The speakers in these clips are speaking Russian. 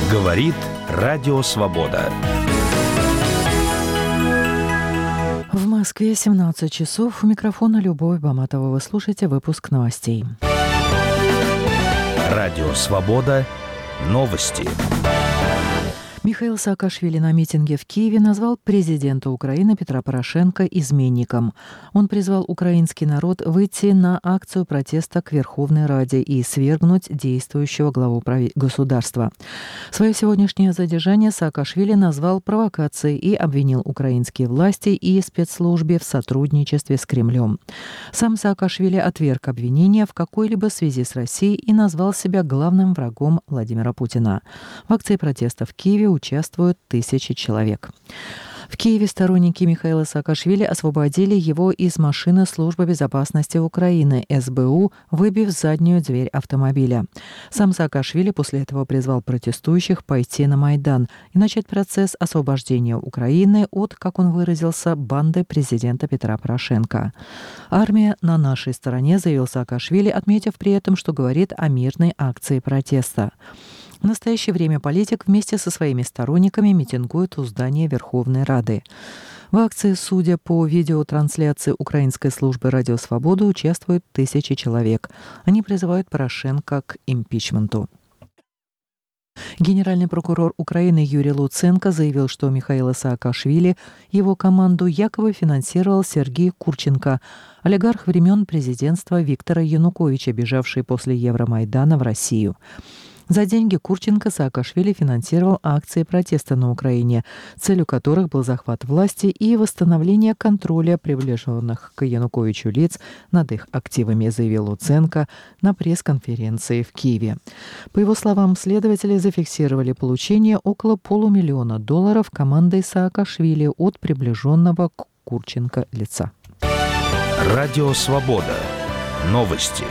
Говорит Радио Свобода. В Москве 17 часов. У микрофона Любовь Баматова. Вы слушаете выпуск новостей. Радио Свобода. Новости. Михаил Саакашвили на митинге в Киеве назвал президента Украины Петра Порошенко изменником. Он призвал украинский народ выйти на акцию протеста к Верховной Раде и свергнуть действующего главу государства. Свое сегодняшнее задержание Саакашвили назвал провокацией и обвинил украинские власти и спецслужбы в сотрудничестве с Кремлем. Сам Саакашвили отверг обвинения в какой-либо связи с Россией и назвал себя главным врагом Владимира Путина. В акции протеста в Киеве участвуют тысячи человек. В Киеве сторонники Михаила Саакашвили освободили его из машины Службы безопасности Украины СБУ, выбив заднюю дверь автомобиля. Сам Саакашвили после этого призвал протестующих пойти на Майдан и начать процесс освобождения Украины от, как он выразился, банды президента Петра Порошенко. «Армия на нашей стороне», заявил Саакашвили, отметив при этом, что говорит о мирной акции протеста. В настоящее время политик вместе со своими сторонниками митингует у здания Верховной Рады. В акции, судя по видеотрансляции Украинской службы «Радио Свобода», участвуют тысячи человек. Они призывают Порошенко к импичменту. Генеральный прокурор Украины Юрий Луценко заявил, что Михаила Саакашвили, его команду якобы финансировал Сергей Курченко, олигарх времен президентства Виктора Януковича, бежавший после Евромайдана в Россию. За деньги Курченко Саакашвили финансировал акции протеста на Украине, целью которых был захват власти и восстановление контроля приближенных к Януковичу лиц над их активами, заявил Луценко на пресс-конференции в Киеве. По его словам, следователи зафиксировали получение около $500 000 командой Саакашвили от приближенного к Курченко лица. Радио Свобода. Новости.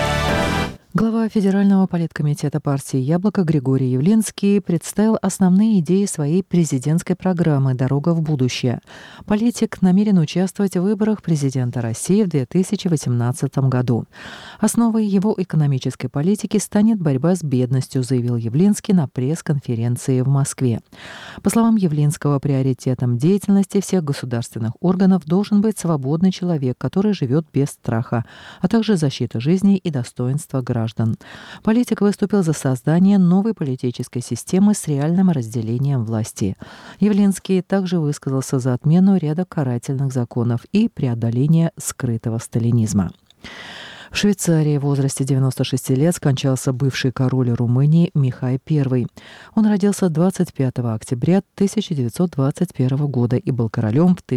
Глава Федерального политкомитета партии «Яблоко» Григорий Явлинский представил основные идеи своей президентской программы «Дорога в будущее». Политик намерен участвовать в выборах президента России в 2018 году. Основой его экономической политики станет борьба с бедностью, заявил Явлинский на пресс-конференции в Москве. По словам Явлинского, приоритетом деятельности всех государственных органов должен быть свободный человек, который живет без страха, а также защита жизни и достоинства граждан. Политик выступил за создание новой политической системы с реальным разделением власти. Явлинский также высказался за отмену ряда карательных законов и преодоление скрытого сталинизма. В Швейцарии в возрасте 96 лет скончался бывший король Румынии Михай I. Он родился 25 октября 1921 года и был королем в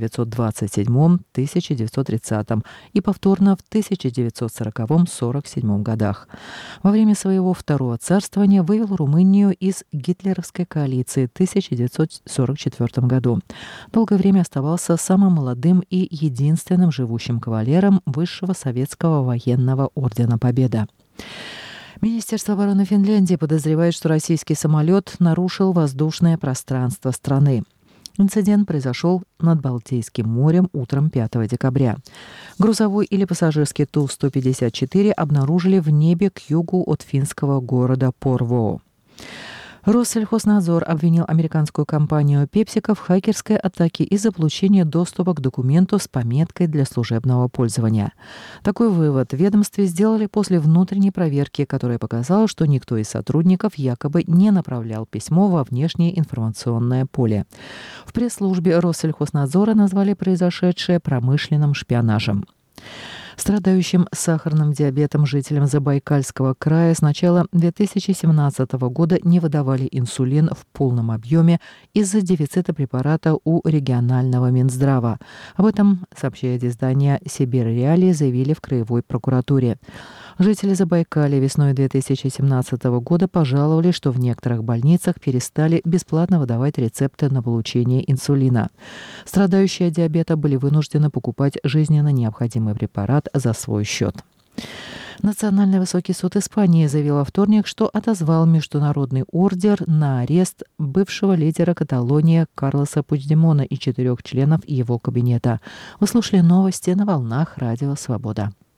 1927-1930 и повторно в 1940-47 годах. Во время своего второго царствования вывел Румынию из гитлеровской коалиции в 1944 году. Долгое время оставался самым молодым и единственным живущим кавалером высшего советского военного ордена Победа. Министерство обороны Финляндии подозревает, что российский самолет нарушил воздушное пространство страны. Инцидент произошел над Балтийским морем утром 5 декабря. Грузовой или пассажирский Ту-154 обнаружили в небе к югу от финского города Порвоо. Россельхознадзор обвинил американскую компанию PepsiCo в хакерской атаке из-за получения доступа к документу с пометкой для служебного пользования. Такой вывод в ведомстве сделали после внутренней проверки, которая показала, что никто из сотрудников якобы не направлял письмо во внешнее информационное поле. В пресс-службе Россельхознадзора назвали произошедшее промышленным шпионажем. Страдающим сахарным диабетом жителям Забайкальского края с начала 2017 года не выдавали инсулин в полном объеме из-за дефицита препарата у регионального Минздрава. Об этом, сообщает издание «Сибирь-Реалии», заявили в краевой прокуратуре. Жители Забайкалья весной 2017 года пожаловали, что в некоторых больницах перестали бесплатно выдавать рецепты на получение инсулина. Страдающие от диабета были вынуждены покупать жизненно необходимый препарат за свой счет. Национальный высокий суд Испании заявил во вторник, что отозвал международный ордер на арест бывшего лидера Каталонии Карлоса Пучдемона и 4 членов его кабинета. Вы слушали новости на волнах Радио Свобода.